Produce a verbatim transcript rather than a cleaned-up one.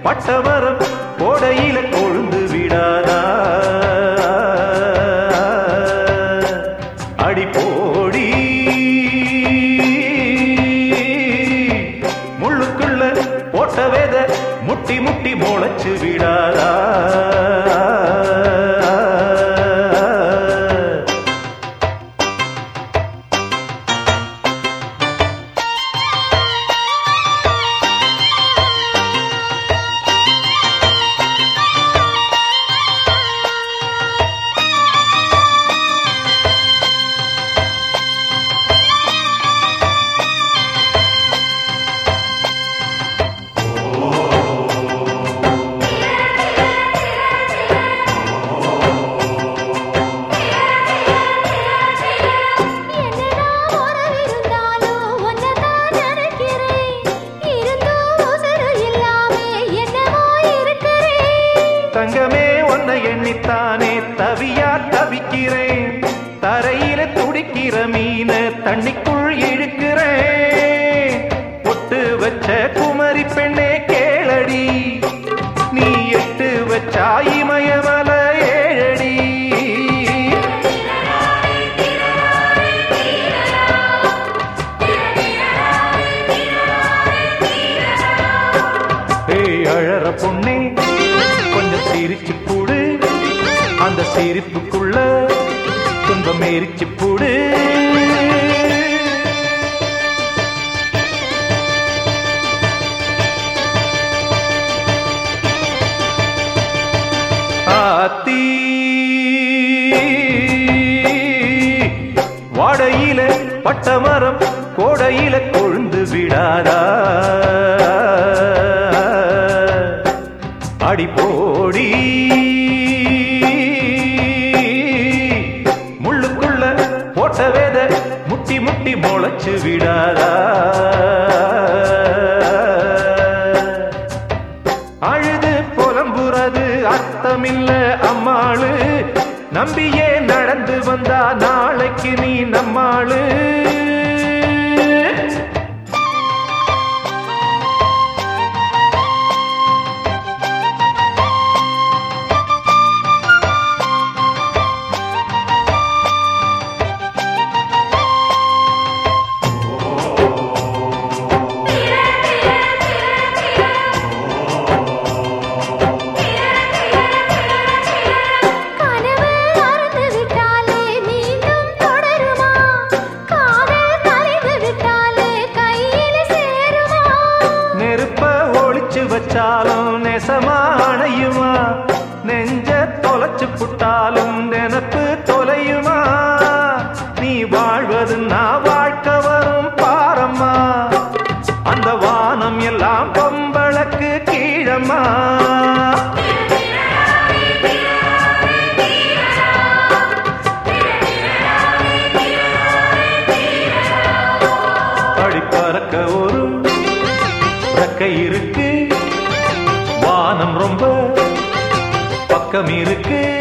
பட்டமரம் கோடையில கொழுந்து விடாதா அடி போடி முள்ளுக்குள்ள போட்ட வேத முட்டி முட்டி முளைச்சு விடாதா தங்கமே உன்னை எண்ணித்தானே தவியா தவிக்கிறேன் தரையில துடிக்கிற மீன தண்ணிக்குள் இழுக்கிறேன் பொட்டு வச்ச குமரி பெண்ணே கேளடி நீ எட்டு வச்சா இமயமல ஏழடி ஏய் அழற பொண்ணே சிரிச்சு பூடு அந்த சிரிப்புக்குள்ள துன்பம் எரிச்சு பூடு ஆத்தி வாடையில பட்டமரம் கோடையில கொழுந்து விடாதா அடி போடி முள்ளுக்குள்ள போட்ட வேத முட்டி முட்டி முளைச்சு விடாதா அழுது புலம்புறது அர்த்தமில்ல அம்மாளு நம்பியே நடந்து வந்தா நாளைக்கு நீ நம்மாளு வச்சாலும் நெசமானையுமா நெஞ்ச தொலைச்சு புட்டாலும் நினப்பு தொலையுமா நீ வாழ்வது நான் வாழ்க்கை வரும் பாரம்மா அந்த வானம் எல்லாம் பொம்பளக்கு கீழம்மா படிப்பறக்க ஒரு ரெக்கை இருக்கு வானம் ரொம்ப பக்கம் இருக்கு